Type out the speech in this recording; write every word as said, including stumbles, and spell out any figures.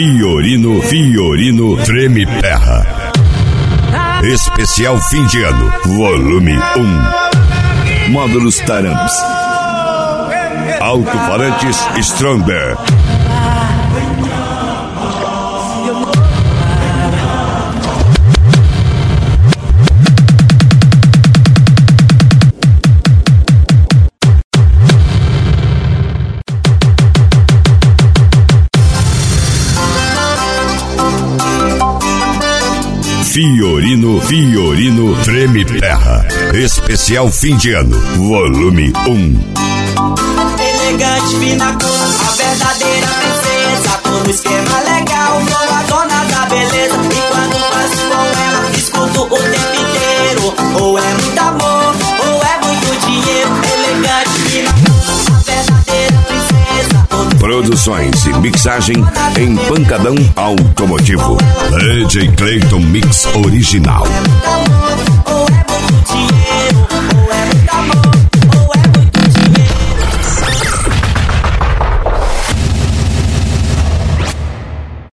Fiorino, Fiorino Treme Terra. Especial fim de ano, volume um. Módulos Taramps. Alto-falantes Stronger. Fiorino, Fiorino Treme Terra. Especial fim de ano, volume um. Elegante, fina cor, a verdadeira princesa. Tô no esquema legal, sou a dona da beleza. E quando passo com ela, escuto o tempo inteiro. Ou é muito amor, ou é muito dinheiro. Elegante, fina cor, a verdadeira princesa. Produções e mixagem em Pancadão Automotivo. D J Clayton Mix Original. É muito amor.